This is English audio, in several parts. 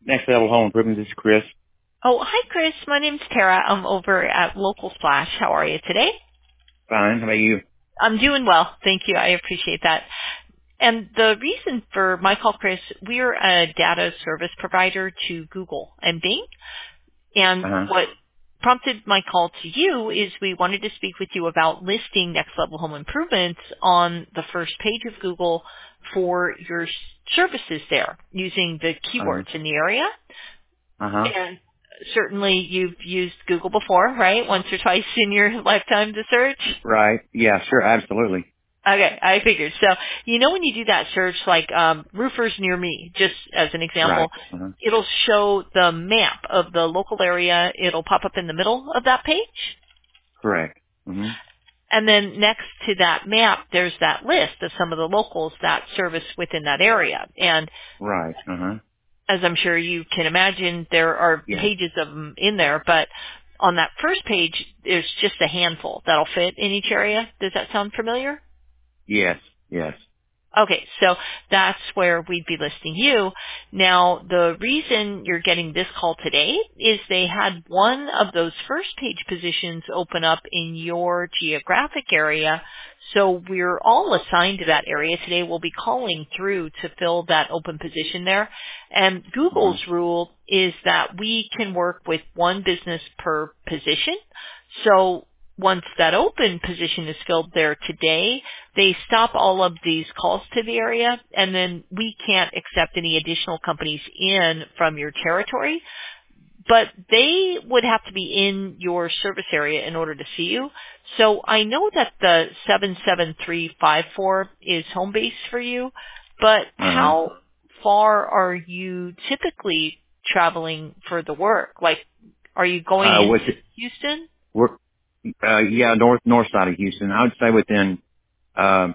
Next Level Home Improvement. This is Chris. Oh, hi, Chris. My name's Tara. I'm over at Local Splash. How are you today? Fine. How about you? I'm doing well. Thank you. I appreciate that. And the reason for my call, Chris, we're a data service provider to Google and Bing. And what prompted my call to you is we wanted to speak with you about listing Next Level Home Improvements on the first page of Google for your services there using the keywords in the area. And certainly you've used Google before, right? Once or twice in your lifetime to search? Right. Yeah, sure. Absolutely. Okay, I figured. So, when you do that search, like roofers near me, just as an example, it'll show the map of the local area. It'll pop up in the middle of that page. Correct. And then next to that map, there's that list of some of the locals that service within that area. And as I'm sure you can imagine, there are pages of them in there, but on that first page, there's just a handful that'll fit in each area. Does that sound familiar? Yes, yes. Okay, so that's where we'd be listing you. Now, the reason you're getting this call today is they had one of those first page positions open up in your geographic area. So we're all assigned to that area today. We'll be calling through to fill that open position there. And Google's rule is that we can work with one business per position. So once that open position is filled there today, they stop all of these calls to the area, and then we can't accept any additional companies in from your territory. But they would have to be in your service area in order to see you. So I know that the 77354 is home base for you, but how far are you typically traveling for the work? Like, are you going into Houston? North side of Houston. I would say within a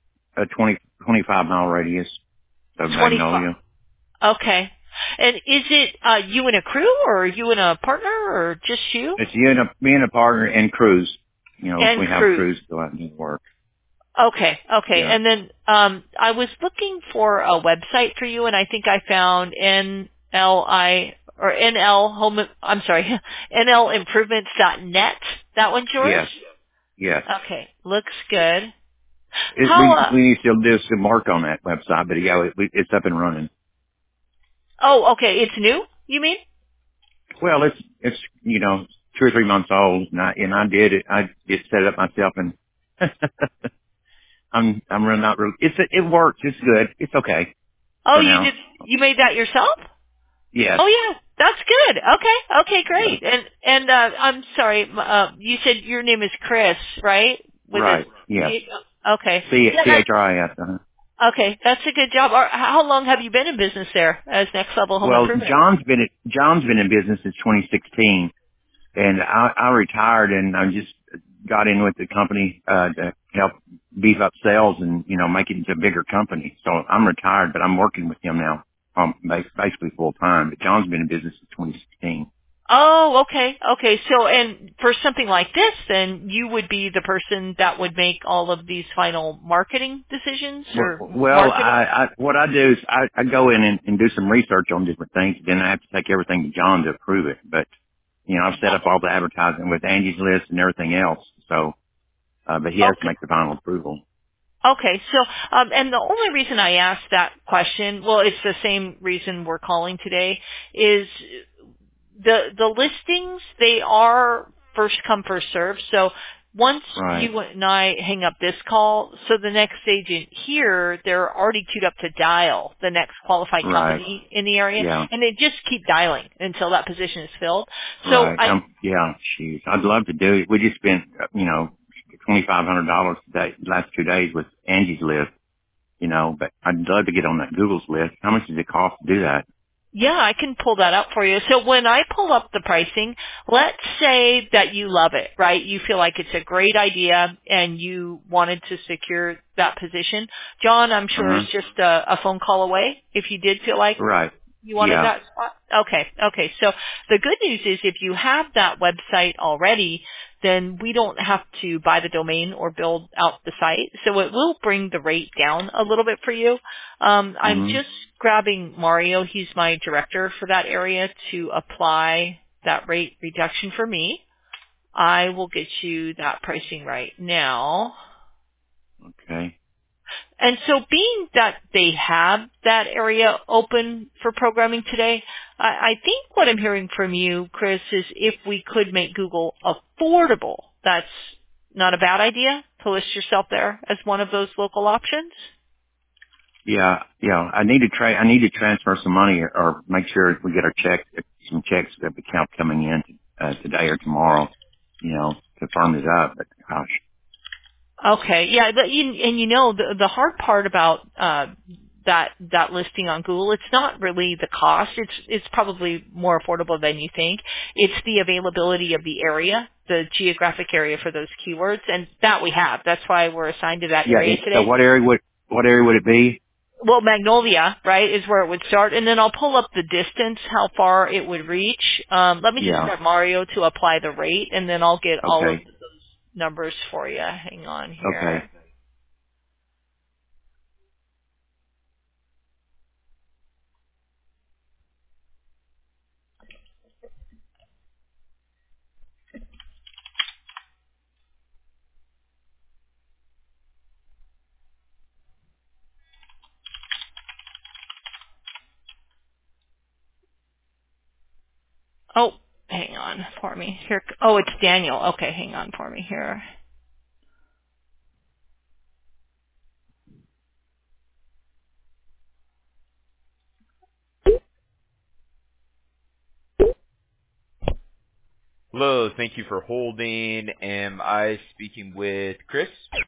25-mile radius of Magnolia. Okay. And is it you and a crew, or you and a partner, or just you? It's me and a partner and crews. We have crews go out and do work. Okay. Yeah. And then I was looking for a website for you, and I think I found NLimprovements.net. That one's yours? Yes. Okay. Looks good. We need to do some work on that website, but it's up and running. Oh, okay. It's new, you mean? Well, it's 2 or 3 months old, and I did it. I just set it up myself, and I'm running out. It works. It's good. It's okay. Oh, you made that yourself? Yes. Oh, yeah. That's good. Okay, great. And I'm sorry. You said your name is Chris, right? Right. Yeah. Okay. CHRIS. Okay, that's a good job. How long have you been in business there as Next Level Home Improvement? John's been in business since 2016, and I retired, and I just got in with the company to help beef up sales and make it into a bigger company. So I'm retired, but I'm working with him now, basically full time. But John's been in business since 2016. Oh, okay. So, and for something like this, then you would be the person that would make all of these final marketing decisions, or what I do is I go in and do some research on different things. Then I have to take everything to John to approve it. But I've set up all the advertising with Angie's List and everything else. So, but he has to make the final approval. Okay, so, and the only reason I asked that question, well, it's the same reason we're calling today, is the listings, they are first come, first serve. So once you and I hang up this call, so the next agent here, they're already queued up to dial the next qualified company in the area, and they just keep dialing until that position is filled. So I'd love to do it. We just spent $2,500 last 2 days with Angie's List, but I'd love to get on that Google's list. How much does it cost to do that? Yeah, I can pull that up for you. So when I pull up the pricing, let's say that you love it, right? You feel like it's a great idea and you wanted to secure that position. John, I'm sure, is just a phone call away if you did feel like You wanted Yeah. that spot? Okay. Okay. So the good news is if you have that website already, then we don't have to buy the domain or build out the site. So it will bring the rate down a little bit for you. I'm Mhm. just grabbing Mario. He's my director for that area to apply that rate reduction for me. I will get you that pricing right now. Okay. And so being that they have that area open for programming today, I think what I'm hearing from you, Chris, is if we could make Google affordable, that's not a bad idea to list yourself there as one of those local options. Yeah. Yeah. I need to transfer some money or make sure we get our some checks of account coming in today or tomorrow. You know, to firm it up. But gosh. Okay, yeah, the hard part about that listing on Google, it's not really the cost. It's probably more affordable than you think. It's the availability of the area, the geographic area for those keywords, and that we have. That's why we're assigned to that Yeah. area So today. what area would it be? Well, Magnolia, right, is where it would start, and then I'll pull up the distance, how far it would reach. Let me just Yeah. get Mario to apply the rate, and then I'll get all of Okay. those numbers for you. Hang on Okay. here. Oh, hang on for me here. Oh, it's Daniel. Okay, hang on for me here. Hello, thank you for holding. Am I speaking with Chris?